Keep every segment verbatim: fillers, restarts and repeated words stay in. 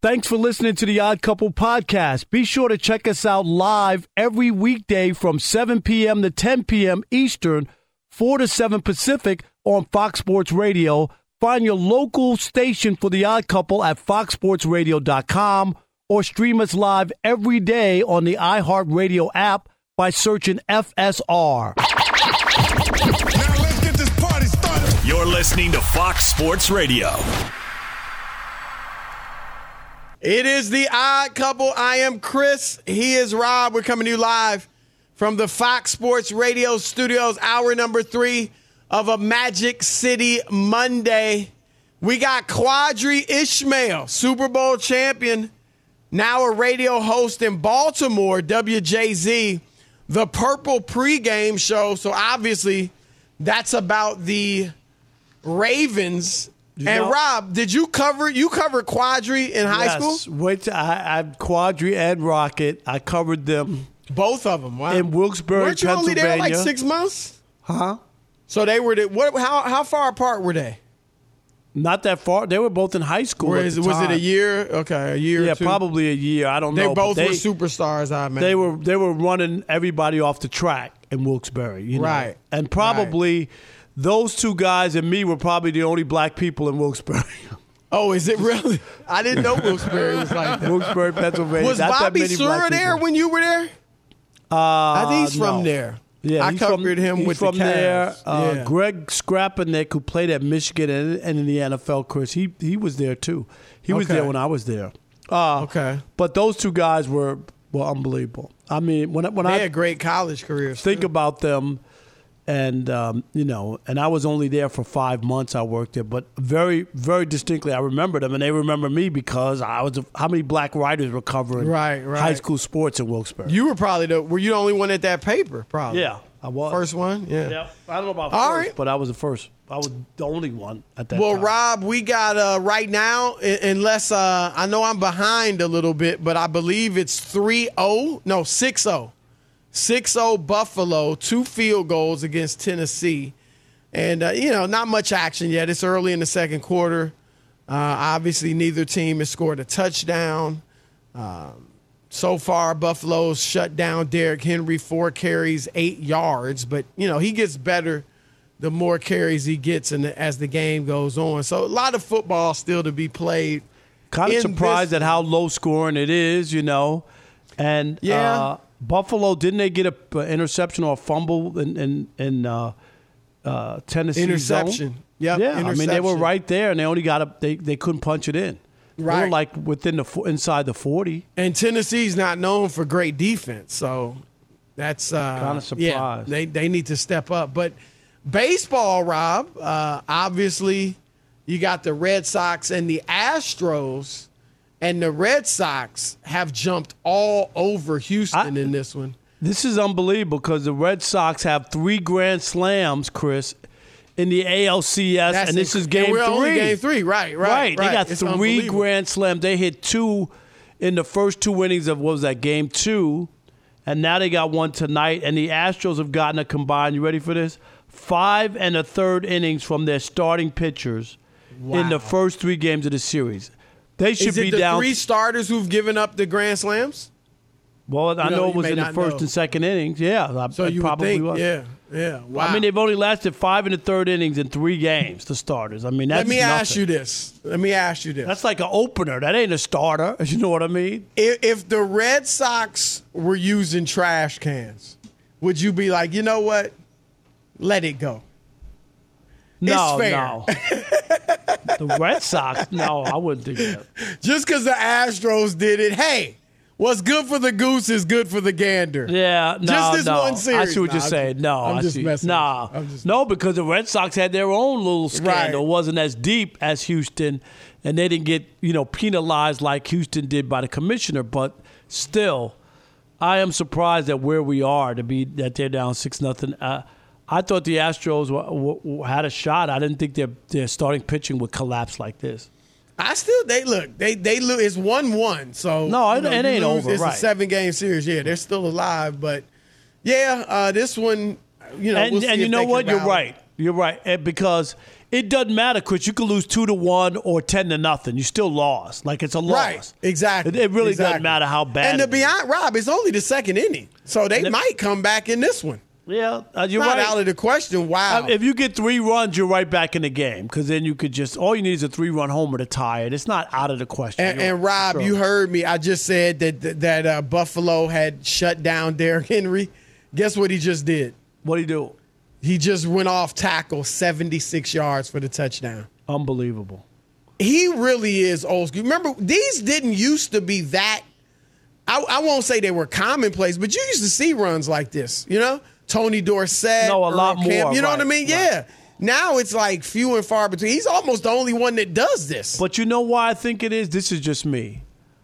Thanks for listening to the Odd Couple podcast. Be sure to check us out live every weekday from seven p.m. to ten p.m. Eastern, four to seven Pacific on Fox Sports Radio. Find your local station for the Odd Couple at fox sports radio dot com or stream us live every day on the iHeartRadio app by searching F S R. Now let's get this party started. You're listening to Fox Sports Radio. It is the Odd Couple. I am Chris. He is Rob. We're coming to you live from the Fox Sports Radio studios, hour number three of a Magic City Monday. We got Qadry Ismail, Super Bowl champion, now a radio host in Baltimore, W J Z, the Purple pregame show. So obviously that's about the Ravens. You and know, Rob, did you cover you covered Qadry in high yes, school? Which I, I Qadry and Rocket. I covered them. Both of them. Wow. In Wilkes-Barre, Weren't you only Pennsylvania. there like six months? Huh? So they were. The, what? How how far apart were they? Not that far. They were both in high school. Where at is, the was time. it a year? Okay, a year. Yeah, or two? probably a year. I don't they know. They both they, were superstars. I imagine. They were. They were running everybody off the track in Wilkes-Barre. You know? Right. And probably. Right. Those two guys and me were probably the only black people in Wilkes-Barre. Oh, is it really? I didn't know Wilkes-Barre was like that. Wilkes-Barre, Pennsylvania. Was Not Bobby that many Sura there when you were there? Uh, I think he's from no. there. Yeah, I he's covered from, him he's with from the Cavs. there. Uh, yeah. Greg Scrapinick, who played at Michigan and, and in the N F L, Chris, he he was there too. He was okay. there when I was there. Uh, okay. But those two guys were were unbelievable. I mean, when when they I had great college careers. Think too. about them. And, um, you know, and I was only there for five months I worked there. But very, very distinctly I remember them. And they remember me because I was – how many black writers were covering right, right. high school sports in Wilkes-Barre? You were probably the – were you the only one at that paper probably? Yeah, I was. First one? Yeah. Yeah. I don't know about All first, right. but I was the first. I was the only one at that well, time. Well, Rob, we got uh, right now, unless uh, – I know I'm behind a little bit, but I believe it's three oh – no, six oh. six oh Buffalo, two field goals against Tennessee. And, uh, you know, not much action yet. It's early in the second quarter. Uh, obviously, neither team has scored a touchdown. Um, so far, Buffalo's shut down Derrick Henry, four carries, eight yards. But, you know, he gets better the more carries he gets in the, as the game goes on. So a lot of football still to be played. Kind of surprised this. at how low scoring it is, you know. And, yeah. Uh, Buffalo, didn't they get an interception or a fumble in in, in uh, uh, Tennessee? Interception. Zone? Yep. Yeah, interception. I mean they were right there, and they only got up. They they couldn't punch it in. Right. They were like within the inside the forty. And Tennessee's not known for great defense, so that's uh, kind of surprised. Yeah, they they need to step up. But baseball, Rob, uh, obviously you got the Red Sox and the Astros. And the Red Sox have jumped all over Houston I, in this one. This is unbelievable because the Red Sox have three grand slams, Chris, in the A L C S, That's and this inc- is game and we're three. Only game three, right, right, right. They right. got It's three grand slams. They hit two in the first two innings of, what was that, game two, and now they got one tonight. And the Astros have gotten a combined, you ready for this? Five and a third innings from their starting pitchers wow. in the first three games of the series. They should Is it be the down. Three starters who've given up the grand slams? Well, I you know, know it was in the first know. and second innings. Yeah, so I, you probably would think, was. yeah, yeah. Wow. I mean, they've only lasted five and a third innings in three games. The starters. I mean, that's let me nothing. ask you this. Let me ask you this. That's like an opener. That ain't a starter. You know what I mean? If, if the Red Sox were using trash cans, would you be like, you know what? Let it go. No, it's fair. no. The Red Sox? No, I wouldn't do that. Just because the Astros did it, hey, what's good for the goose is good for the gander. Yeah, no, just this no. one series. I see what nah, you're I'm saying. Just, no, I'm I just see. messing. Nah, I'm just no, because the Red Sox had their own little scandal. Right. It wasn't as deep as Houston, and they didn't get you know penalized like Houston did by the commissioner. But still, I am surprised at where we are to be that they're down six nothing. Uh, I thought the Astros w- w- had a shot. I didn't think their their starting pitching would collapse like this. I still they look they they look it's one one so no it, you know, it ain't lose, over it's right. a seven game series yeah they're still alive but yeah uh, this one you know and, we'll see and you if know they what can you're rally. right you're right and because it doesn't matter, Chris. You could lose two to one or ten to nothing. You still lost. Like it's a loss. Right. Exactly. It, it really exactly. doesn't matter how bad. And to it be is. honest, Rob, it's only the second inning, so they And might come back in this one. Yeah, uh, you're Not right. out of the question. Wow. Uh, If you get three runs, you're right back in the game because then you could just all you need is a three-run homer to tie it. It's not out of the question. And, You're- and Rob, sure. you heard me. I just said that that, that uh, Buffalo had shut down Derrick Henry. Guess what he just did? What do you do? He just went off tackle seventy-six yards for the touchdown. Unbelievable. He really is old school. Remember, these didn't used to be that. I, I won't say they were commonplace, but you used to see runs like this. You know, Tony Dorsett. No, a Earl lot more, Camp, you know right, what I mean? right. Yeah. Now it's like few and far between. He's almost the only one that does this. But you know why I think it is? This is just me.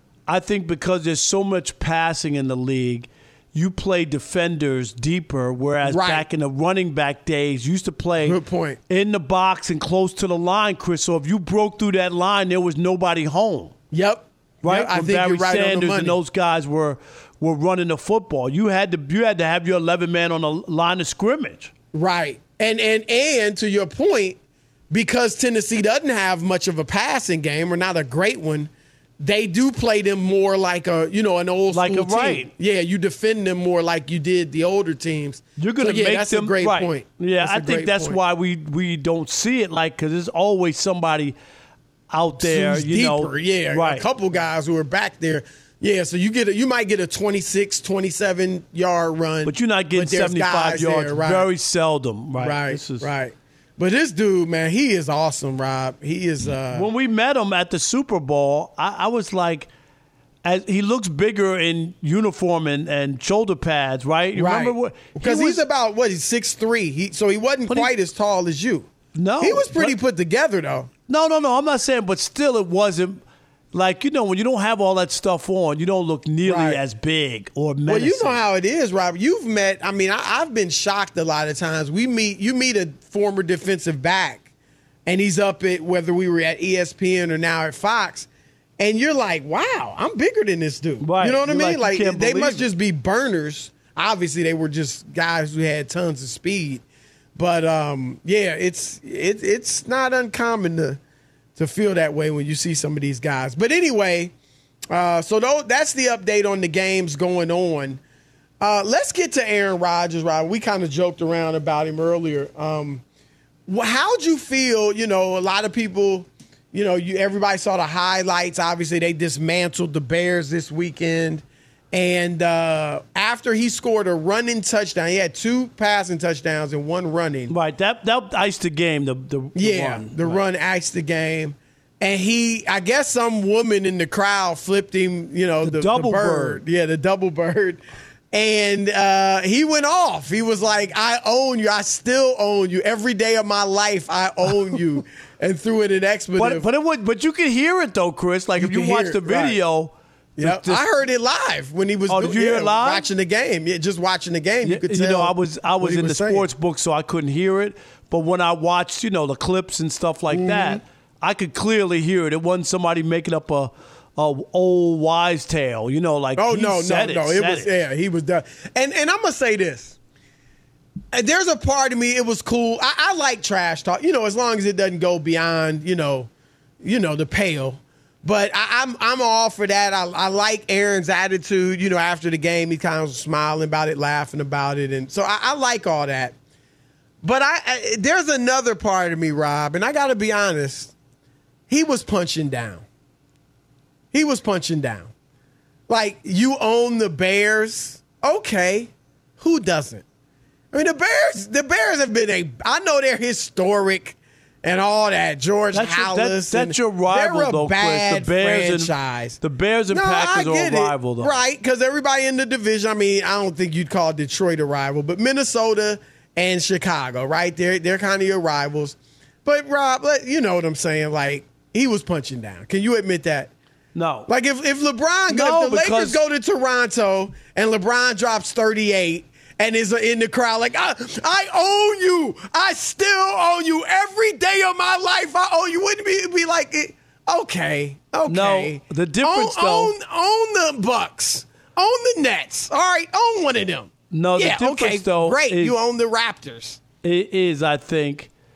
I think because there's so much passing in the league, you play defenders deeper, whereas Right. back in the running back days, you used to play Good point. in the box and close to the line, Chris. So if you broke through that line, there was nobody home. Yep. Right? Yep, I When think Barry you're right Sanders on the money. and those guys were were running the football. You had to you had to have your eleven man on the line of scrimmage. Right. And and and to your point, because Tennessee doesn't have much of a passing game or not a great one, they do play them more like a, you know, an old Like school a team. right. Yeah, you defend them more like you did the older teams. You're going to so, yeah, make that's them a great right. point. Yeah, That's a I think great that's point. why we we don't see it like because there's always somebody out there, Who's you deeper, know, yeah, right? a couple guys who are back there. Yeah, so you get a, you might get a twenty-six, twenty-seven yard run, But you're not getting but there's seventy-five guys yards there, right. very seldom, right? Right, This is- right. But this dude, man, he is awesome, Rob. He is. Uh, When we met him at the Super Bowl, I, I was like, as he looks bigger in uniform and, and shoulder pads, right? You right. remember what? Because he he's was- about what? He's six three. He so he wasn't But he- quite as tall as you. No, he was pretty but- put together though. No, no, no. I'm not saying, but still, it wasn't. Like, you know, when you don't have all that stuff on, you don't look nearly Right. as big or menacing. Well, you know how it is, Rob. You've met. I mean, I, I've been shocked a lot of times. We meet. You meet a former defensive back, and he's up at whether we were at E S P N or now at Fox, and you're like, "Wow, I'm bigger than this dude." Right. You know what I You're mean? like, you Like, can't they believe must it. just be burners. Obviously, they were just guys who had tons of speed. But um, yeah, it's it, it's not uncommon to to feel that way when you see some of these guys. But anyway. Uh, so th- that's the update on the games going on. Uh, let's get to Aaron Rodgers, Rob. We kind of joked around about him earlier. Um, wh- how'd you feel? You know, a lot of people, you know, you everybody saw the highlights. Obviously, they dismantled the Bears this weekend. And uh, after he scored a running touchdown, he had two passing touchdowns and one running. Right. That that iced the game. The the, the Yeah, run. the Right. run iced the game. And he, I guess some woman in the crowd flipped him, you know, the, the double bird. bird. Yeah, the double bird. And uh, he went off. He was like, I own you. I still own you. Every day of my life, I own you. And threw it an expletive. But but it would but you could hear it though, Chris. Like You if you can watch hear the it, right. video. Yep. just- I heard it live when he was Oh, did you hear it live? watching the game. Yeah, just watching the game. You could you tell. know, I was I what was he in the saying. sports book, so I couldn't hear it. But when I watched, you know, the clips and stuff like Mm-hmm. that, I could clearly hear it. It wasn't somebody making up a, a old wise tale, you know, like Oh he no, no, said no! It, It said was it. yeah, he was done. And and I'm gonna say this: Uh, there's a part of me. It was cool. I, I like trash talk, you know, as long as it doesn't go beyond, you know, you know, the pale. But I, I'm I'm all for that. I, I like Aaron's attitude. You know, after the game, he kind of was smiling about it, laughing about it, and so I, I like all that. But I, I there's another part of me, Rob, and I got to be honest. He was punching down. He was punching down. Like, you own the Bears? Okay. Who doesn't? I mean, the Bears, the Bears have been a, I know they're historic and all that. George That's your, Halas. that, that's and your rival, they're a though, bad Chris. The Bears franchise. and the Bears and No, I Packers are get a it. rival, though. Right, because everybody in the division, I mean, I don't think you'd call Detroit a rival, but Minnesota and Chicago, right? They're, they're kind of your rivals. But, Rob, like, you know what I'm saying? Like, he was punching down. Can you admit that? No. Like, if, if LeBron, No, if the Lakers because- go to Toronto and LeBron drops thirty-eight and is in the crowd like, I, I own you. I still own you. Every day of my life, I own you. Wouldn't it be, be like, eh, okay, okay. No, the difference, own, though- Own, own the Bucks. Own the Nets. All right, own one of them. No, the yeah, difference, okay, though, great. is- You own the Raptors. It is, I think,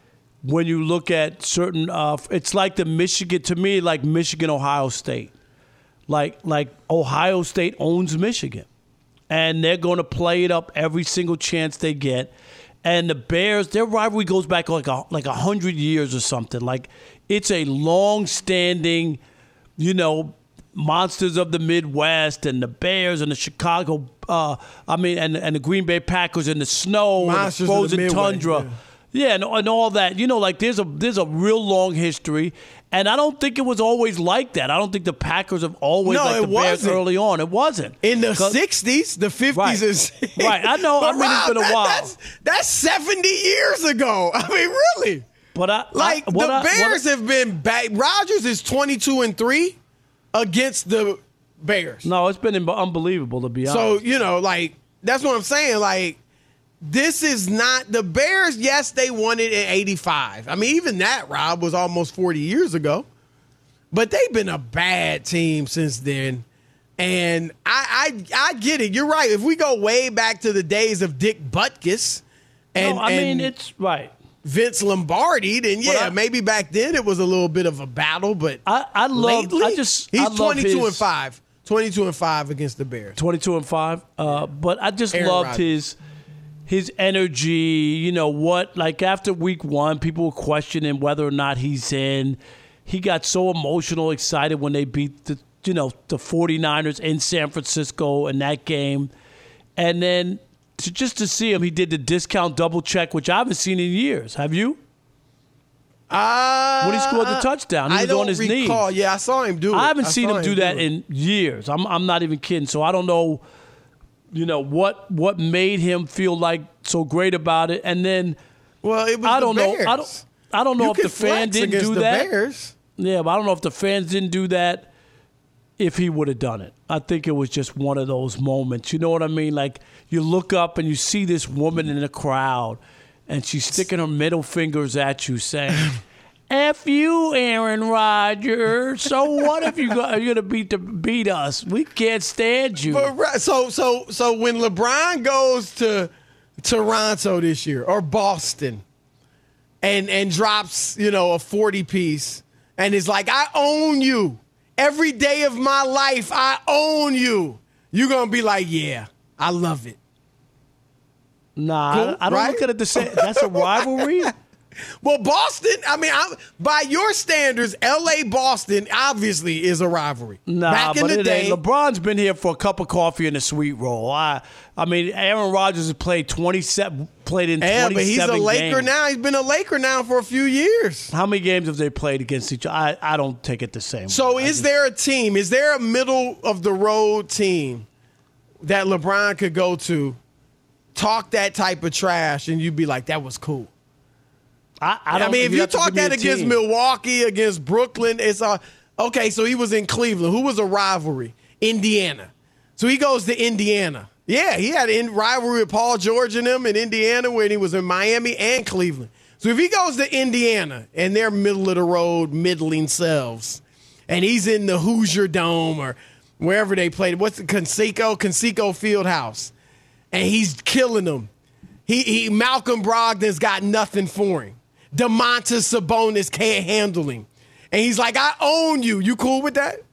when you look at certain, uh, it's like the Michigan, to me, like Michigan, Ohio State. Like, like Ohio State owns Michigan. And they're going to play it up every single chance they get. And the Bears, their rivalry goes back like a, like a hundred years or something. Like, it's a long-standing, you know, monsters of the Midwest and the Bears and the Chicago, uh, I mean, and, and the Green Bay Packers and the snow Monsters and the frozen of the Midway, tundra. yeah. Yeah, and, and all that. You know, like there's a there's a real long history, and I don't think it was always like that. I don't think the Packers have always No, liked it the Bears wasn't. early on. It wasn't. In the 'Cause- sixties, the fifties, Right. and sixties. Right, I know. I But mean, it's been a Rob, that- while. That's, that's seventy years ago. I mean, really. But I Like, I, what the I- what I- Bears have been bad. Rodgers is twenty-two and three against the Bears. No, it's been unbelievable to be So, honest. you know, like, that's what I'm saying. Like, this is not the Bears. Yes, they won it in eighty-five. I mean, even that, Rob, was almost forty years ago. But they've been a bad team since then. And I I, I get it. You're right. If we go way back to the days of Dick Butkus and, no, I mean and it's right. Vince Lombardi, then yeah, I- maybe back then it was a little bit of a battle. But I I love. lately, I just he's I love twenty-two his, and five. twenty-two and five against the Bears. twenty-two and five. Uh, but I just Aaron loved Rodgers. his his energy. You know what? Like after week one, people were questioning whether or not he's in. He got so emotional, excited when they beat the you know the 49ers in San Francisco in that game, and then to, just to see him, he did the discount double check, which I haven't seen in years. Have you? Uh, When he scored the touchdown, he I was don't on his knees. recall. Yeah, I saw him do it. I haven't seen saw him do that it. in years. I'm I'm not even kidding. So I don't know, you know, what what made him feel like so great about it. And then Well, it was I don't the know. Bears. I don't I don't know You if the could fan flex didn't against do the that. Bears. Yeah, but I don't know if the fans didn't do that. If he would have done it, I think it was just one of those moments. You know what I mean? Like you look up and you see this woman in the crowd, and she's sticking her middle fingers at you, saying, "F you, Aaron Rodgers. So what if you go, are you gonna beat the beat us? We can't stand you." But right, so so so when LeBron goes to Toronto this year or Boston, and and drops you know a forty piece, and is like, "I own you. Every day of my life, I own you." You're gonna be like, "Yeah, I love it." Nah, Cool, I, I don't right? look at it the same. That's a rivalry. Well, Boston, I mean, I'm, by your standards, L A Boston obviously is a rivalry. Nah, Back in but the it day, ain't. LeBron's been here for a cup of coffee and a sweet roll. I, I mean, Aaron Rodgers has played twenty-seven, played in yeah, twenty-seven but he's a Laker games. now. He's been a Laker now for a few years. How many games have they played against each other? I, I don't take it the same. So way. I is just- there a team, is there a middle of the road team that LeBron could go to, talk that type of trash, and you'd be like, that was cool? I, I, I, don't mean, if you have to talk give me that a against team. Milwaukee, against Brooklyn, it's a, okay, so he was in Cleveland. Who was a rivalry? Indiana. So he goes to Indiana. Yeah, he had a rivalry with Paul George and them in Indiana when he was in Miami and Cleveland. So if he goes to Indiana and they're middle of the road, middling selves, and he's in the Hoosier Dome or wherever they played, what's the Conseco? Conseco Fieldhouse, and he's killing them. He, he Malcolm Brogdon's got nothing for him. Domantas Sabonis can't handle him. And he's like, I own you. You cool with that?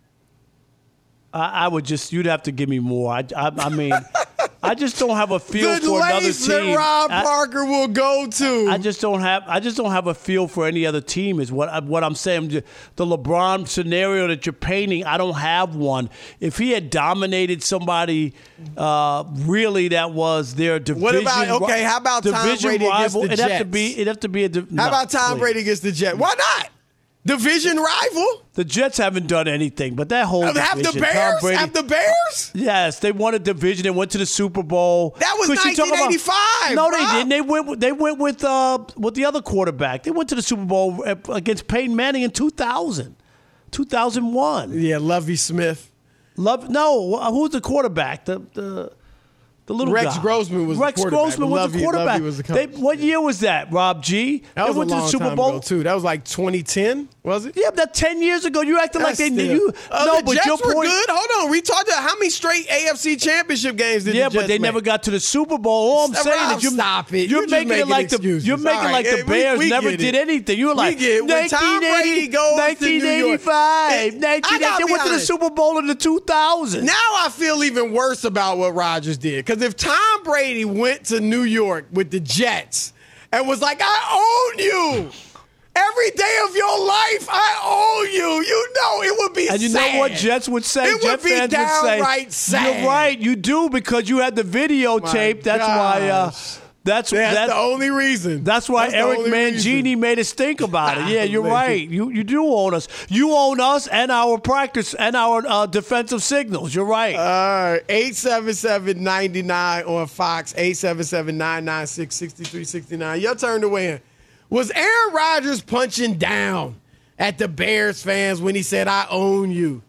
I, I would just, you'd have to give me more. I, I, I mean, I just don't have a feel The for another lengths that team. Rob I- Parker will go to. I just don't have. I just don't have a feel for any other team. Is what I, what I'm saying. The LeBron scenario that you're painting, I don't have one. If he had dominated somebody, uh, really, that was their division. What about- okay, how about Tom division Brady against rival? the It'd have to Jets? be. It'd have to be a. Di- How no, about Tom please. Brady against the Jets? Why not? Division rival? The Jets haven't done anything, but that whole Have division, the Tom Bears? Brady, Have the Bears? Yes, they won a division and went to the Super Bowl. That was 'Cause you talk about- nineteen eighty-five, No, Rob. they didn't. They went. with- They went with uh, with the other quarterback. They went to the Super Bowl against Peyton Manning in two thousand, two thousand one. Yeah, Lovie Smith. Love. No, who's the quarterback? The the. The little Rex guy. Grossman was the Rex quarterback. Grossman was Lovie- the quarterback. Lovie was the They- coach. what year was that, Rob G? That they was went a to long the Super time Bowl. ago, too. That was like twenty ten. Was it? Yeah, but that ten years ago, you acted like That's they still- you. Uh, no, the but Jets your were point. good. Hold on, we talked about how many straight A F C Championship games did Yeah, the Jets but they make? never got to the Super Bowl. All I'm Stop, saying Rob, is you stop it. You're You're just making, it making like the excuses. you're making All right, like the we- Bears we never get did it. anything. You were like We get it. When Tom Brady goes to New York- nineteen eighty-five, And I nineteen eighty. gotta They be went to the honest. Super Bowl in the two thousands. Now I feel even worse about what Rodgers did. Because if Tom Brady went to New York with the Jets and was like, I own you. Every day of your life, I own you. You know it would be sad. And you know what Jets would say? It would Jet be fans would say, downright sad. You're right, you do, because you had the videotape. That's why. Uh, gosh. that's That's that's the only reason. That's why That's the Eric only Mangini reason. made us think about it. Yeah, you're Man. right. You you do own us. You own us and our practice and our uh, defensive signals. You're right. All right, eight seven seven, nine nine on Fox, eight seven seven, nine nine six, six three six nine. Your turn to win. Was Aaron Rodgers punching down at the Bears fans when he said, I own you?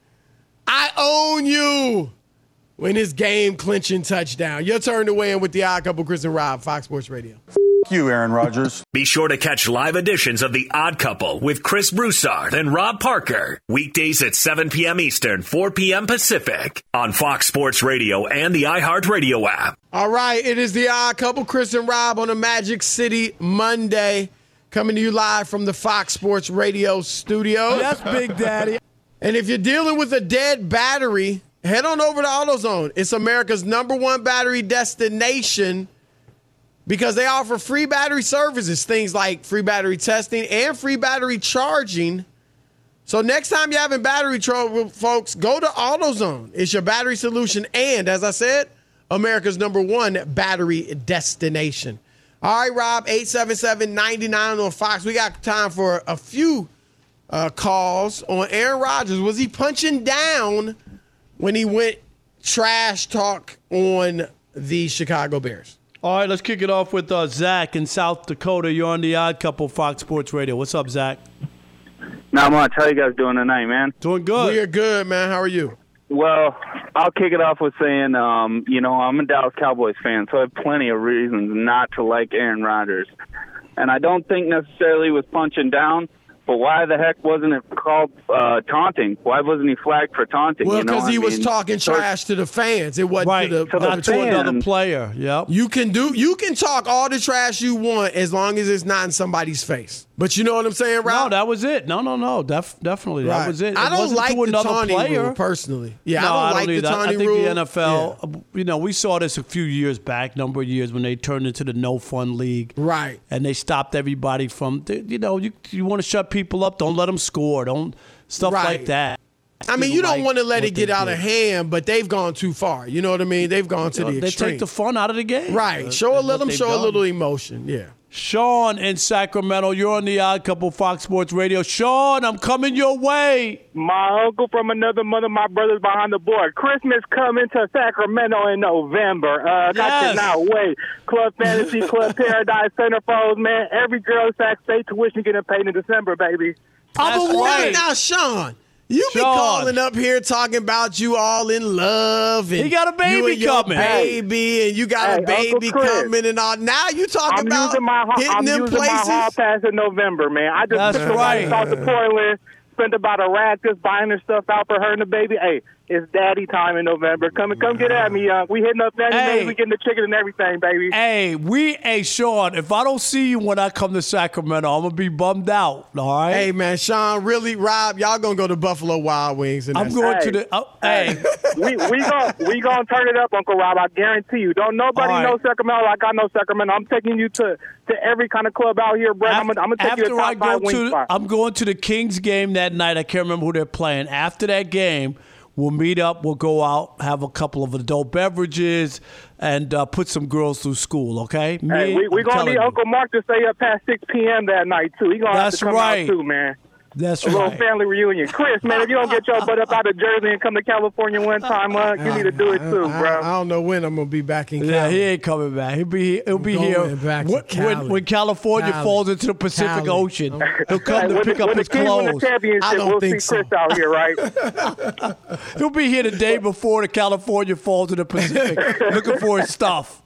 I own you. When his game clinching touchdown. Your turn to win with the Odd Couple, Chris and Rob, Fox Sports Radio. you, Aaron Rodgers. Be sure to catch live editions of The Odd Couple with Chris Broussard and Rob Parker. Weekdays at seven p.m. Eastern, four p.m. Pacific on Fox Sports Radio and the iHeartRadio app. All right, it is the Odd Couple, Chris and Rob on a Magic City Monday. Coming to you live from the Fox Sports Radio studio. Yes, Big Daddy. And if you're dealing with a dead battery, head on over to AutoZone. It's America's number one battery destination because they offer free battery services, things like free battery testing and free battery charging. So next time you're having battery trouble, folks, go to AutoZone. It's your battery solution and, as I said, America's number one battery destination. All right, Rob, eight seven seven, nine nine on Fox. We got time for a few uh, calls on Aaron Rodgers. Was he punching down when he went trash talk on the Chicago Bears? All right, let's kick it off with uh, Zach in South Dakota. You're on the Odd Couple, Fox Sports Radio. What's up, Zach? Not much. How you guys doing tonight, man? Doing good. We are good, man. How are you? Well, I'll kick it off with saying, um, you know, I'm a Dallas Cowboys fan, so I have plenty of reasons not to like Aaron Rodgers. And I don't think necessarily he was punching down, but why the heck wasn't it called uh, taunting? Why wasn't he flagged for taunting? Well, you know? because he I was mean, talking so- trash to the fans. It wasn't Right, to the, the not to another fans. player. Yep. You can do. You can talk all the trash you want as long as it's not in somebody's face. But you know what I'm saying, No, Rob? that was it. No, no, no. Def- definitely, Right. that was it. I It don't wasn't like to the another taunting player. rule personally. Yeah, no, I don't like the either. taunting I think rule. the N F L, you know, we saw this a few years back, number of years when they turned into the no fun league, Right. And they stopped everybody from, you know, you you want to shut people up, don't let them score, don't stuff Right. like that. I mean, you don't Like want to let what it get they out did. of hand, but they've gone too far. You know what I mean? They've gone to You know, the they extreme. take the fun out of the game, right. That's- Show a that's little. what they've Show a done. little emotion. Yeah. Sean in Sacramento, you're on the Odd Couple, Fox Sports Radio. Sean, I'm coming your way. My uncle from another mother, my brother's behind the board. Christmas coming to Sacramento in November. Uh, Yes. I cannot wait. Club Fantasy, Club Paradise, Centerfolds, man. Every girl Sac State tuition getting paid in December, baby. I'm That's a woman right. now, Sean. You be Sean. calling up here talking about you all in love and He got a baby you and your coming. baby and you got Hey, a baby Uncle Chris. coming and all. Now you talking I'm about using my hitting I'm them using places. my hall pass in November, man. I just That's took somebody right. south to Portland, spent about a rack just buying her stuff out for her and the baby. Hey, it's daddy time in November. Come come get at me, young. We hitting up Fannie Hey. Mae, we getting the chicken and everything, baby. Hey, we, hey, Sean, if I don't see you when I come to Sacramento, I'm going to be bummed out, all right? Hey man, Sean, really, Rob, y'all gonna go to Buffalo Wild Wings and I'm that's going Hey. to the, oh, hey, we we going we gonna turn it up, Uncle Rob. I guarantee you. Don't nobody All right. know Sacramento like I know Sacramento. I'm taking you to, to every kind of club out here, bro. I'm after, gonna, I'm gonna take you to after I top go five wing to, spot. I'm going to the Kings game that night. I can't remember who they're playing. After that game, we'll meet up. We'll go out, have a couple of adult beverages, and uh, put some girls through school. Okay? Me, Hey, we we I'm gonna telling need you. Uncle Mark to stay up past six p.m. that night too. He gonna That's have to come right. out too, man. That's A little right. family reunion. Chris, man, if you don't get your butt up out of Jersey and come to California one time, uh, you need to do it too, I, bro. I don't know when I'm gonna be back in Cali. Yeah, he ain't coming back. He'll be he'll be going here back to when, Cali. when, when California Cali. falls into the Pacific Cali. Ocean. He'll come Hey, to when pick the, up when his the Kings win the clothes. I championship, don't we'll think see so. Chris out here, right? He'll be here the day before the California falls to the Pacific, looking for his stuff.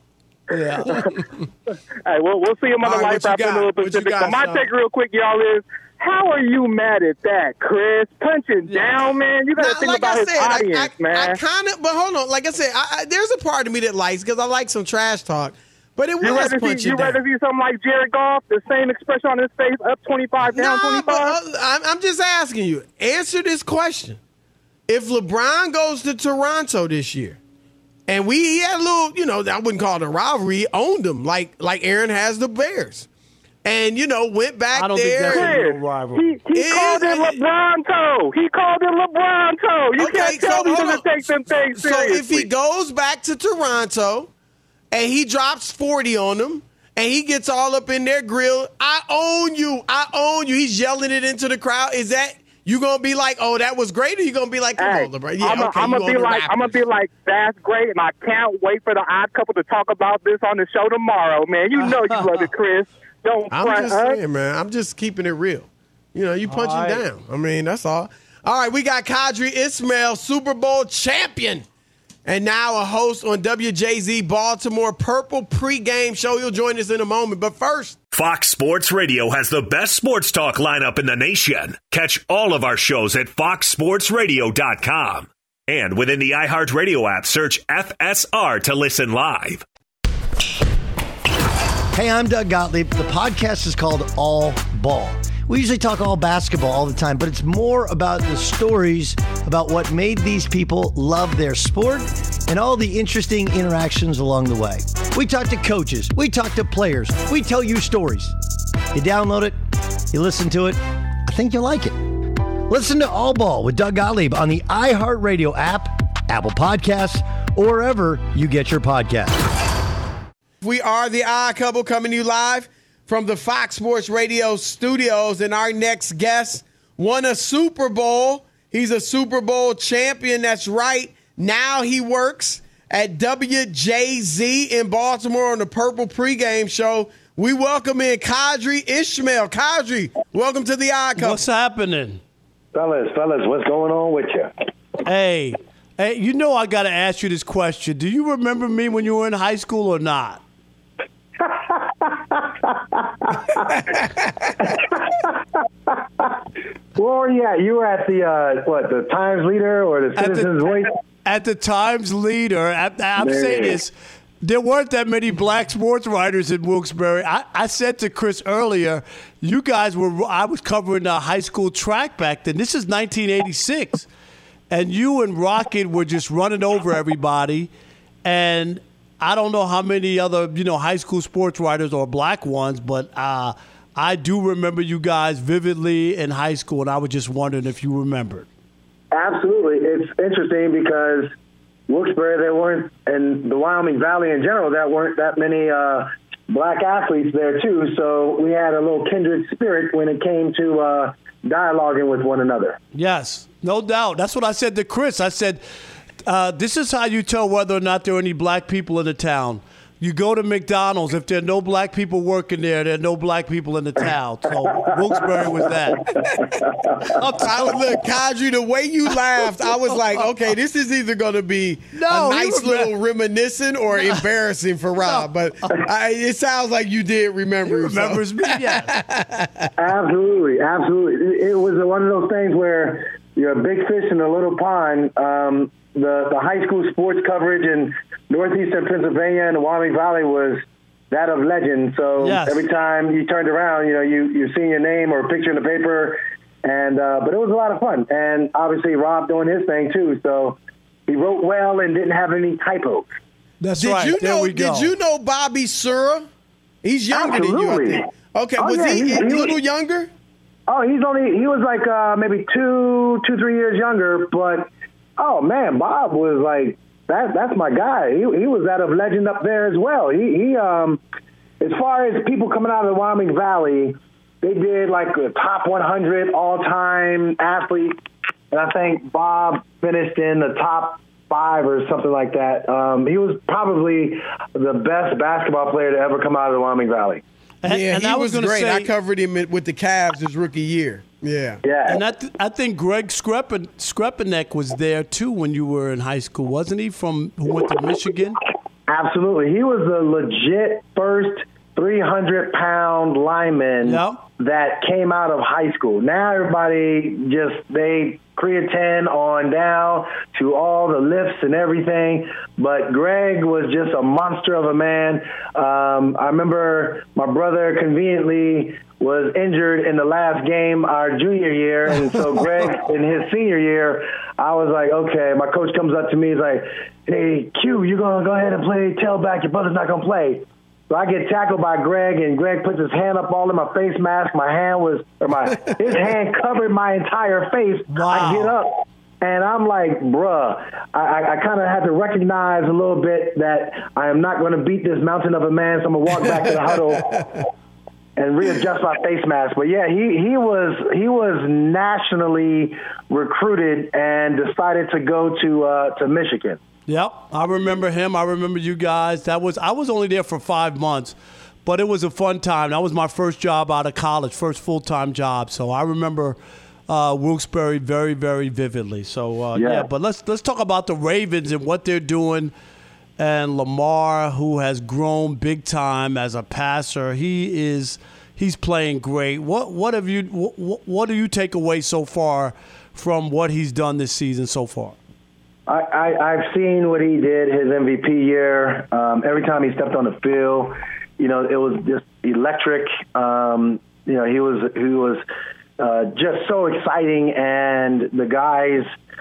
Yeah. Hey, we'll, we'll see him on All the right, lights what after you the got? little What you Pacific. got, So my Sean? take real quick, y'all, is how are you mad at that, Chris? Punching down, man. You got to Now, think like about I his said, I- audience, I, man. I kind of, but hold on. Like I said, I, I, there's a part of me that likes because I like some trash talk. But it was You rather punching see you down. rather see something like Jared Goff, the same expression on his face, up twenty-five, down Nah, but twenty-five? uh, I'm, I'm just asking you. Answer this question: if LeBron goes to Toronto this year, and we he had a little, you know, I wouldn't call it a rivalry. He owned them like like Aaron has the Bears, and you know went back I don't think there. that's a and- real Chris, rivalry. he, he Is- called it LeBron toe. He called it LeBron toe. You Okay, can't tell so me hold to on. take them things So seriously. if he goes back to Toronto and he drops forty on them and he gets all up in their grill, I own you. I own you. He's yelling it into the crowd. Is that you gonna be like, oh, that was great, or you gonna be like, come Hey, on, LeBron? Yeah, I'm okay, gonna you be on the like, I'm gonna Raptors. be like, that's great, and I can't wait for the Odd Couple to talk about this on the show tomorrow, man. You know you love it, Chris. Don't I'm front, just huh? saying, man. I'm just keeping it real. You know, you punching right. down. I mean, that's all. All right, we got Kadri Ismail, Super Bowl champion, and now a host on W J Z Baltimore Purple pregame show. He'll join us in a moment. But first, Fox Sports Radio has the best sports talk lineup in the nation. Catch all of our shows at fox sports radio dot com. And within the iHeartRadio app, search F S R to listen live. Hey, I'm Doug Gottlieb. The podcast is called All Ball. We usually talk all basketball all the time, but it's more about the stories about what made these people love their sport and all the interesting interactions along the way. We talk to coaches. We talk to players. We tell you stories. You download it. You listen to it. I think you'll like it. Listen to All Ball with Doug Gottlieb on the iHeartRadio app, Apple Podcasts, or wherever you get your podcasts. we are the Odd Couple coming to you live from the Fox Sports Radio studios, and our next guest won a Super Bowl. He's a Super Bowl champion. That's right. Now he works at W J Z in Baltimore on the Purple pregame show. We welcome in Kadri Ismail. Kadri, welcome to the Odd Couple. What's happening? Fellas, fellas, what's going on with you? Hey, hey, you know I got to ask you this question. Do you remember me when you were in high school or not? Well, yeah, you were at the, uh, what, the Times Leader or the At the- Citizens Voice? At the Times Leader, at, I'm Man. saying this, there weren't that many black sports writers in Wilkes-Barre. I, I said to Chris earlier, you guys were, I was covering the high school track back then. This is nineteen eighty-six. And you and Rocket were just running over everybody. And I don't know how many other, you know, high school sports writers or black ones, but uh, I do remember you guys vividly in high school, and I was just wondering if you remembered. Absolutely. It's interesting because Wilkes-Barre, there weren't, and the Wyoming Valley in general, there weren't that many uh, black athletes there, too. So we had a little kindred spirit when it came to uh, dialoguing with one another. Yes, no doubt. That's what I said to Chris. I said, uh, this is how you tell whether or not there are any black people in the town. You go to McDonald's. If there are no black people working there, there are no black people in the town. So Wilkes-Barre was that. I was, look, Kadri, the way you laughed, I was like, okay, this is either going to be No, a he nice remem- little reminiscent or embarrassing for Rob. But I, it sounds like you did remember. yourself. Remembers me? Yes. Absolutely, absolutely. It, it was one of those things where you're a big fish in a little pond. Um, the, the high school sports coverage in northeastern Pennsylvania and the Wyoming Valley was that of legend. So Yes. every time you turned around, you know, you, you're seeing your name or a picture in the paper. And uh, but it was a lot of fun. And obviously Rob doing his thing, too. So he wrote well and didn't have any typos. That's Did right. you there know? we go. Did you know Bobby Sura? He's younger than you, I Absolutely. think. Okay, Oh, was yeah, he, he- a he was- little younger? Oh, he's only, he was like uh, maybe two, two, three years younger. But, oh, man, Bob was like, that. that's my guy. He, he was that of legend up there as well. He, he um, as far as people coming out of the Wyoming Valley, they did like the top one hundred all-time athletes. And I think Bob finished in the top five or something like that. Um, he was probably the best basketball player to ever come out of the Wyoming Valley. And, Yeah, and he I was, was, gonna great. say, I covered him with the Cavs his rookie year. Yeah. Yeah. And I, th- I think Greg Skrepen- Skrepenek was there too when you were in high school, wasn't he? From who went to Michigan? Absolutely. He was the legit first three hundred pound lineman yep. that came out of high school. Now everybody just, they creatine on down to all the lifts and everything. But Greg was just a monster of a man. Um, I remember my brother conveniently was injured in the last game our junior year. And so Greg, in his senior year, I was like, okay, my coach comes up to me, he's like, hey, Q, you're going to go ahead and play tailback. Your brother's not going to play. So I get tackled by Greg, and Greg puts his hand up all in my face mask. My hand was, or my, his hand covered my entire face. Wow. I get up, and I'm like, bruh, I, I kind of had to recognize a little bit that I am not going to beat this mountain of a man, so I'm going to walk back to the huddle and readjust my face mask. But yeah, he, he was he was nationally recruited and decided to go to uh, to Michigan. Yep, I remember him. I remember you guys. That was I was only there for five months, but it was a fun time. That was my first job out of college, first full-time job. So I remember uh, Wilkes-Barre very, very vividly. So uh, yeah. yeah, but let's let's talk about the Ravens and what they're doing. And Lamar, who has grown big time as a passer, he is he's playing great. What what have you what, what do you take away so far from what he's done this season so far? I, I, I've seen what he did his M V P year. Um, every time he stepped on the field, you know, it was just electric. Um, you know, he was he was uh, just so exciting, and the guys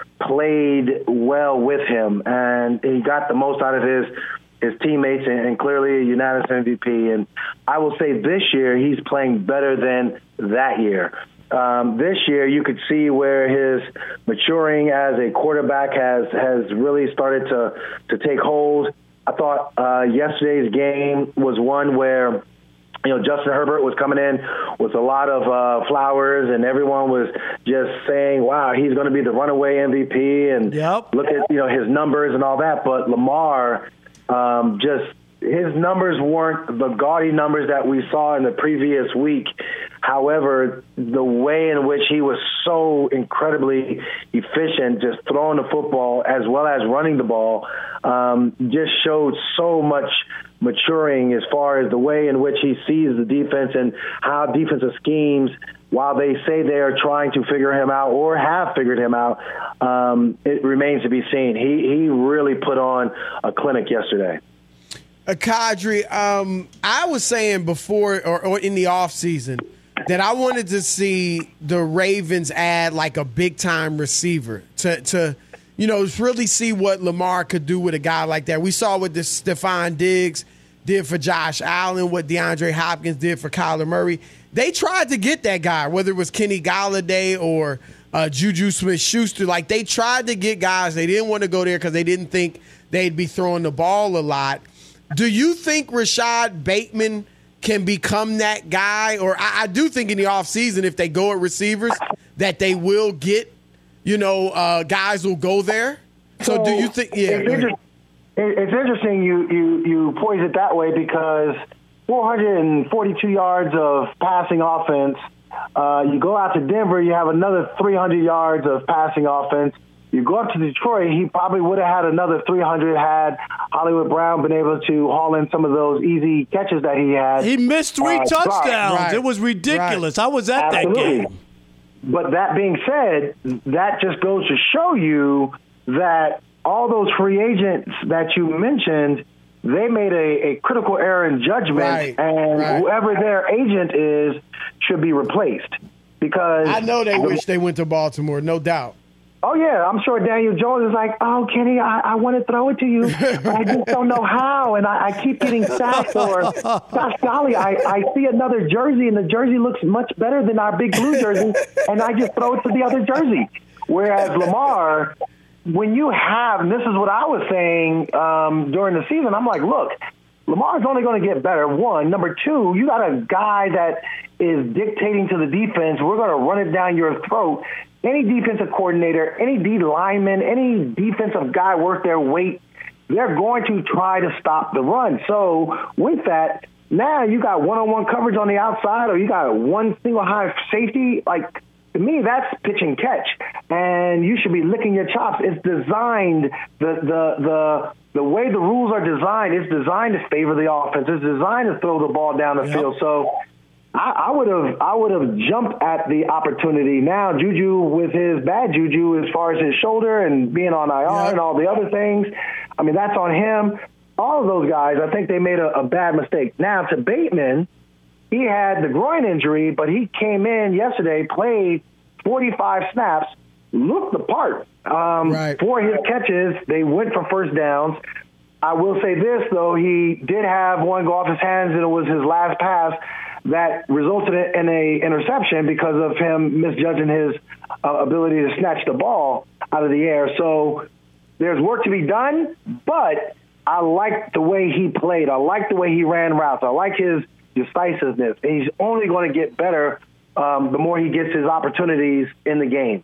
played well with him, and he got the most out of his his teammates, and, and clearly a unanimous M V P. And I will say this year he's playing better than that year. Um, this year, you could see where his maturing as a quarterback has, has really started to, to take hold. I thought uh, yesterday's game was one where, you know, Justin Herbert was coming in with a lot of uh, flowers, and everyone was just saying, wow, he's going to be the runaway M V P, and yep. look at, you know, his numbers and all that. But Lamar um, just his numbers weren't the gaudy numbers that we saw in the previous week. However, the way in which he was so incredibly efficient, just throwing the football as well as running the ball, um, just showed so much maturing as far as the way in which he sees the defense and how defensive schemes, while they say they are trying to figure him out or have figured him out, um, it remains to be seen. He, he really put on a clinic yesterday. Uh, Kadri, um, I was saying before or, or in the offseason that I wanted to see the Ravens add like a big-time receiver to, to, you know, really see what Lamar could do with a guy like that. We saw what this Stephon Diggs did for Josh Allen, what DeAndre Hopkins did for Kyler Murray. They tried to get that guy, whether it was Kenny Golladay or uh, Juju Smith-Schuster. Like, they tried to get guys. They didn't want to go there because they didn't think they'd be throwing the ball a lot. Do you think Rashad Bateman can become that guy? Or I, I do think in the offseason, if they go at receivers, that they will get, you know, uh, guys will go there. So, so do you think – yeah. It's, inter- it's interesting you, you, you poise it that way because four hundred forty-two yards of passing offense. Uh, you go out to Denver, you have another three hundred yards of passing offense. You go up to Detroit, he probably would have had another three hundred had Hollywood Brown been able to haul in some of those easy catches that he had. He missed three uh, touchdowns. Right. It was ridiculous. Right. I was at Absolutely. that game. But that being said, that just goes to show you that all those free agents that you mentioned, they made a, a critical error in judgment, Right. and Right. whoever their agent is should be replaced. Because I know they wish they went to Baltimore, no doubt. Oh, yeah, I'm sure Daniel Jones is like, oh, Kenny, I, I want to throw it to you, but I just don't know how, and I, I keep getting sacked. Or, gosh golly, I, I see another jersey, and the jersey looks much better than our big blue jersey, and I just throw it to the other jersey. Whereas Lamar, when you have, and this is what I was saying um, during the season, I'm like, look, Lamar's only going to get better, one. Number two, you got a guy that is dictating to the defense, we're going to run it down your throat. Any defensive coordinator, any D lineman, any defensive guy worth their weight, they're going to try to stop the run. So with that, now you got one-on-one coverage on the outside, or you got one single high safety. Like, to me, that's pitch and catch, and you should be licking your chops. It's designed, the the the the way the rules are designed, it's designed to favor the offense. It's designed to throw the ball down the yep. field. So I would have I would have jumped at the opportunity. Now Juju with his bad juju as far as his shoulder and being on I R yep. and all the other things, I mean, that's on him. All of those guys, I think they made a, a bad mistake. Now to Bateman, he had the groin injury, but he came in yesterday, played forty-five snaps, looked the part. Um, right. For his catches, they went for first downs. I will say this, though, he did have one go off his hands, and it was his last pass that resulted in a interception because of him misjudging his uh, ability to snatch the ball out of the air. So there's work to be done, but I like the way he played. I like the way he ran routes. I like his decisiveness. And he's only going to get better um, the more he gets his opportunities in the games.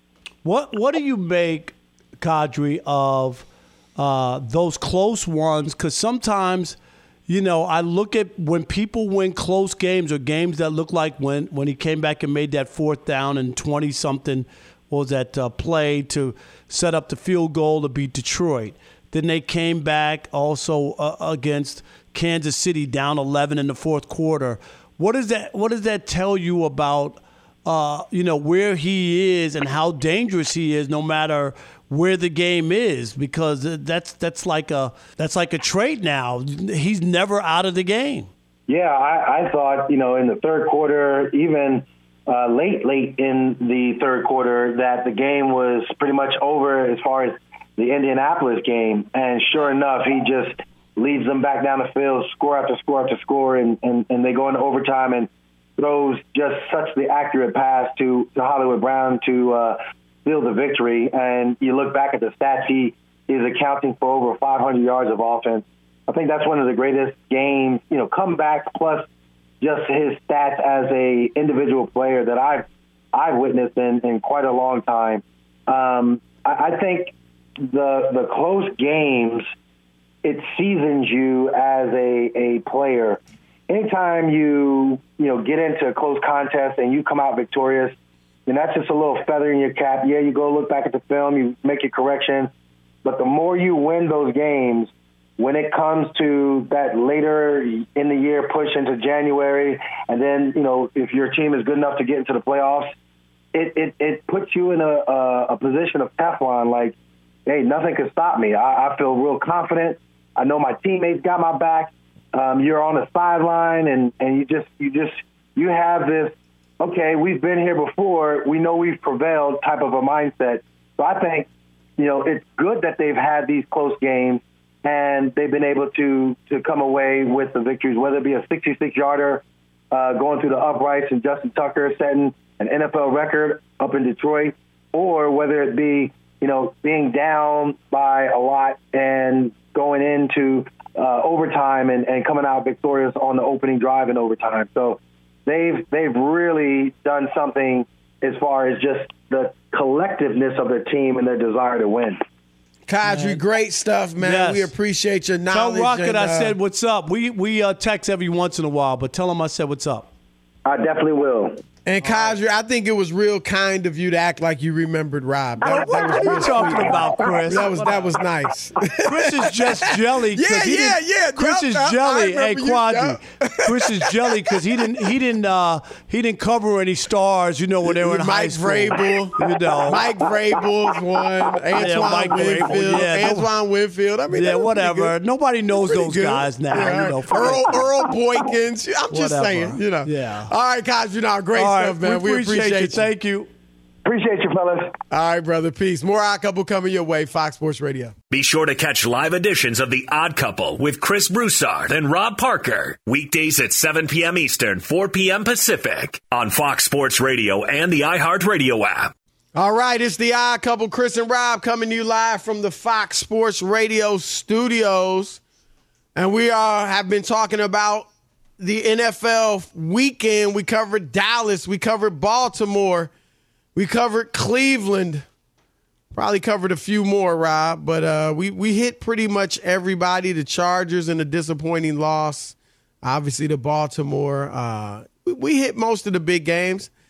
What What do you make, Kadri, of uh, those close ones? Because sometimes – you know, I look at when people win close games or games that look like when, when he came back and made that fourth down and twenty-something, what was that uh, play to set up the field goal to beat Detroit. Then they came back also uh, against Kansas City down eleven in the fourth quarter. What does that What does that tell you about, uh, you know, where he is and how dangerous he is no matter where the game is, because that's that's like a that's like a trade now. He's never out of the game. Yeah, I, I thought, you know, in the third quarter, even uh, late, late in the third quarter, that the game was pretty much over as far as the Indianapolis game. And sure enough, he just leads them back down the field, score after score after score, and, and, and they go into overtime and throws just such the accurate pass to, to Hollywood Brown to uh, seal the victory. And you look back at the stats, he is accounting for over five hundred yards of offense. I think that's one of the greatest games, you know, comeback plus just his stats as a individual player that I've I've witnessed in, in quite a long time. Um, I, I think the the close games, it seasons you as a, a player. Anytime you you know get into a close contest and you come out victorious, and that's just a little feather in your cap. Yeah, you go look back at the film, you make your corrections, but the more you win those games, when it comes to that later in the year push into January, and then, you know, if your team is good enough to get into the playoffs, it, it, it puts you in a, a, a position of Teflon, like, hey, nothing can stop me. I, I feel real confident. I know my teammates got my back. Um, you're on the sideline, and, and you just you just you have this, okay, we've been here before, we know we've prevailed type of a mindset. So I think, you know, it's good that they've had these close games, and they've been able to to come away with the victories, whether it be a sixty-six-yarder uh, going through the uprights and Justin Tucker setting an N F L record up in Detroit, or whether it be, you know, being down by a lot and going into uh, overtime and, and coming out victorious on the opening drive in overtime. So they've they've really done something as far as just the collectiveness of their team and their desire to win. Kadri, great stuff, man. Yes. We appreciate your knowledge. Tell Rocket and, uh, I said what's up. We we uh, text every once in a while, but tell him I said what's up. I definitely will. And Kadri, I think it was real kind of you to act like you remembered Rob. That, that what was are you talking about, Chris? That was that was nice. Chris is just jelly. Yeah, he yeah, yeah. Chris yep, is yep, jelly. Hey, you, Quadri. Yep. Chris is jelly because he didn't he didn't uh, he didn't cover any stars. You know when they were in Mike high school. Vrabel, you know, Mike Vrabel's one. Antoine yeah, Mike Winfield. Vrabel, yeah, Antoine Winfield. I mean, yeah, whatever. Nobody knows those good. guys now. Yeah, you know, Earl, Earl Boykins. I'm just whatever. saying. You know. Yeah. All right, Kadri. Now, great All stuff, right, man. We We appreciate, appreciate you. you. Thank you. Appreciate you, fellas. All right, brother. Peace. More Odd Couple coming your way. Fox Sports Radio. Be sure to catch live editions of The Odd Couple with Chris Broussard and Rob Parker. Weekdays at seven p.m. Eastern, four p.m. Pacific on Fox Sports Radio and the iHeartRadio app. All right, it's The Odd Couple. Chris and Rob coming to you live from the Fox Sports Radio studios. And we are have been talking about the N F L weekend. We covered Dallas. We covered Baltimore. We covered Cleveland. Probably covered a few more, Rob. But uh, we, we hit pretty much everybody. The Chargers and a disappointing loss. Obviously, the Baltimore. Uh, we, we hit most of the big games.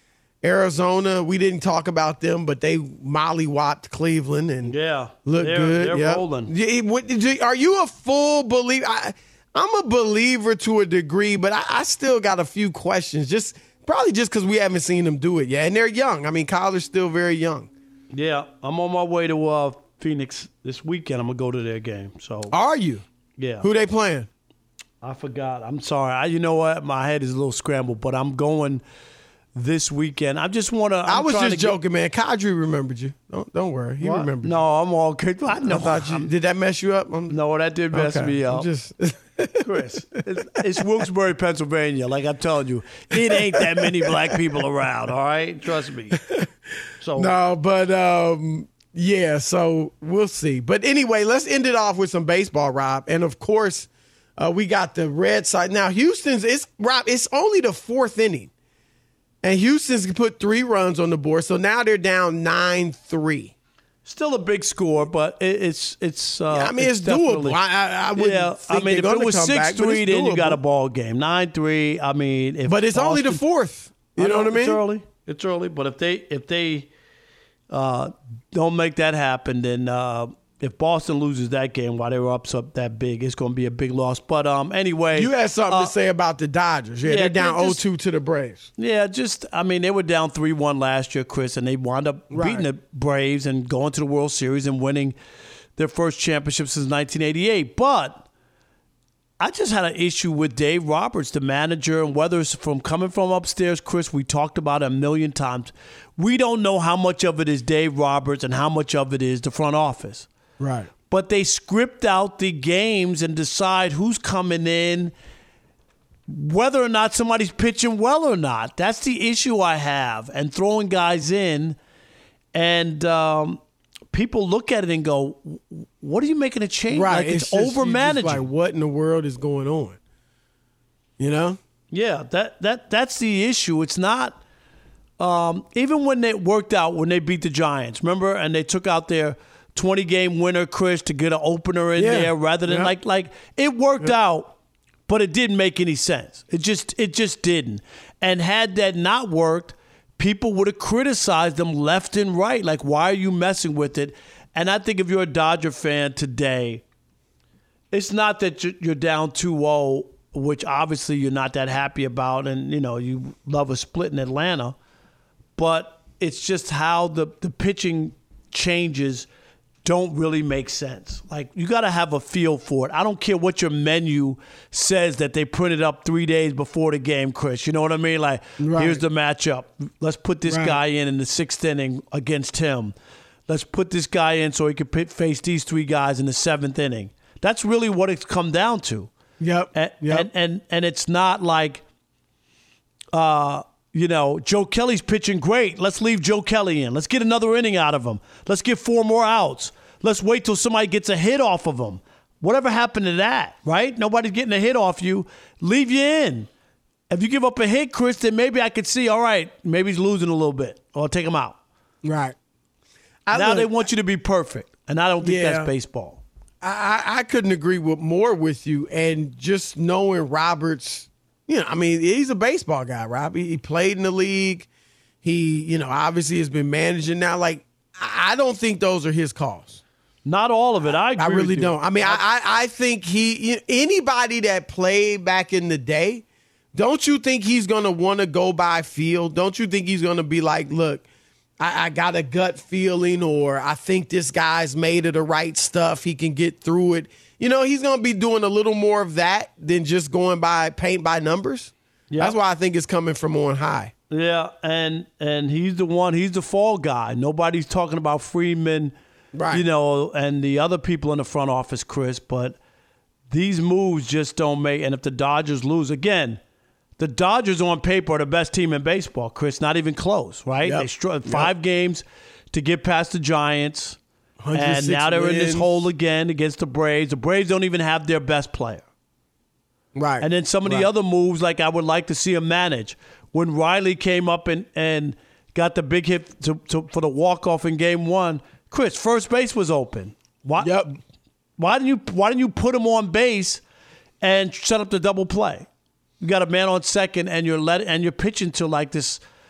Arizona, we didn't talk about them, but they mollywopped Cleveland and yeah, look they're, good. They're yep. rolling. Yeah, what, are you a full believer? I, I'm a believer to a degree, but I, I still got a few questions. Just probably just because we haven't seen them do it yet, and they're young. I mean, Kyler's still very young. Yeah, I'm on my way to uh, Phoenix this weekend. I'm gonna go to their game. So are you? Yeah. Who they playing? I forgot. I'm sorry. I, you know what? My head is a little scrambled, but I'm going this weekend. I just want to. I was just joking, get, man. Kadri remembered you. Don't don't worry. He what? remembered. No, you. I'm all good. I know. I thought you, did that mess you up? I'm, no, that did mess okay. me up. I'm just Chris, it's, it's Wilkes-Barre, Pennsylvania. Like I'm telling you, it ain't that many black people around. All right, trust me. So no, but um, yeah. So we'll see. But anyway, let's end it off with some baseball, Rob. And of course, uh, we got the Red Sox. Now, Houston's. It's Rob. It's only the fourth inning. And Houston's put three runs on the board, so now they're down nine three. Still a big score, but it, it's it's. Uh, yeah, I mean, it's, it's doable. I, I, I wouldn't yeah, think I mean, if it was six three, then you got a ball game. Nine three. I mean, if but it's Boston, only the fourth. You know, know what I mean? It's early. It's early, but if they if they uh, don't make that happen, then uh, if Boston loses that game while they were up so that big, it's going to be a big loss. But um, anyway. You had something uh, to say about the Dodgers. Yeah, yeah they're down oh two to the Braves. Yeah, just, I mean, they were down three one last year, Chris, and they wound up right. beating the Braves and going to the World Series and winning their first championship since nineteen eighty-eight. But I just had an issue with Dave Roberts, the manager, and whether it's from coming from upstairs, Chris, we talked about it a million times. We don't know how much of it is Dave Roberts and how much of it is the front office. Right. But they script out the games and decide who's coming in, whether or not somebody's pitching well or not. That's the issue I have. And throwing guys in, and um, people look at it and go, what are you making a change? Right. Like it's, it's just, over managing. Like, what in the world is going on? You know? Yeah, that that that's the issue. It's not um, even when they worked out, when they beat the Giants, remember? And they took out their twenty-game winner, Chris, to get an opener in yeah. there rather than yep. like like it worked yep. out, but it didn't make any sense. It just it just didn't. And had that not worked, people would have criticized them left and right. Like, why are you messing with it? And I think if you're a Dodger fan today, it's not that you're down two oh, which obviously you're not that happy about, and you know you love a split in Atlanta, but it's just how the, the pitching changes don't really make sense. Like, you got to have a feel for it. I don't care what your menu says that they printed up three days before the game, Chris. You know what I mean? Like, right. here's the matchup. Let's put this right. guy in in the sixth inning against him. Let's put this guy in so he can pit, face these three guys in the seventh inning. That's really what it's come down to. Yep. And yep. and, and, and it's not like, uh, you know, Joe Kelly's pitching great. Let's leave Joe Kelly in. Let's get another inning out of him. Let's get four more outs. Let's wait till somebody gets a hit off of him. Whatever happened to that, right? Nobody's getting a hit off you. Leave you in. If you give up a hit, Chris, then maybe I could see, all right, maybe he's losing a little bit. Or I'll take him out. Right. I now look, they want you to be perfect, and I don't think yeah, that's baseball. I, I couldn't agree with more with you. And just knowing Roberts, you know, I mean, he's a baseball guy, Rob. He, he played in the league. He, you know, obviously has been managing now. Like, I don't think those are his calls. Not all of it. I agree I really with you. don't. I mean, I, I, I think he, anybody that played back in the day, don't you think he's going to want to go by feel? Don't you think he's going to be like, look, I, I got a gut feeling, or I think this guy's made of the right stuff. He can get through it. You know, he's going to be doing a little more of that than just going by paint by numbers. Yep. That's why I think it's coming from on high. Yeah, and and he's the one, he's the fall guy. Nobody's talking about Freeman, right? You know, and the other people in the front office, Chris, but these moves just don't make, and if the Dodgers lose, again, the Dodgers on paper are the best team in baseball, Chris, not even close, right? Yep. They struck five yep. games to get past the Giants, and now they're wins. in this hole again against the Braves. The Braves don't even have their best player. Right. And then some of right. the other moves, like I would like to see him manage. When Riley came up and, and got the big hit to, to, for the walk-off in game one, Chris, first base was open. Why, yep. why didn't you why didn't you put him on base and set up the double play? You got a man on second and you're let and you're pitching to like this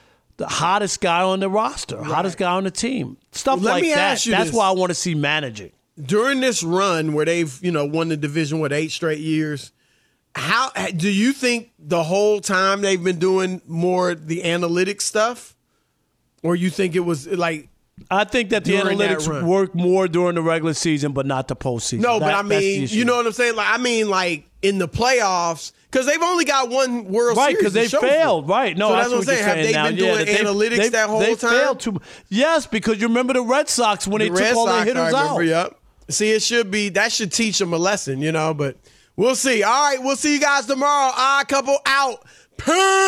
the hottest guy on the roster, right. hottest guy on the team. Stuff well, like that. That's this. why I want to see managing. During this run where they've, you know, won the division with eight straight years, how do you think the whole time they've been doing more the analytics stuff? Or you think it was like I think that the analytics that work more during the regular season, but not the postseason. No, that, but I mean, you know what I'm saying? Like, I mean, like in the playoffs, because they've only got one World right, Series. Right, because they failed. For. Right. No, so that's, that's what I'm saying. saying. Have they now. been doing yeah, analytics they, that whole they time? Failed to, yes, because you remember the Red Sox when the they Red took all Sox, their hitters I remember, out. Yep. See, it should be, that should teach them a lesson, you know, but we'll see. All right, we'll see you guys tomorrow. Odd Couple out. Peace.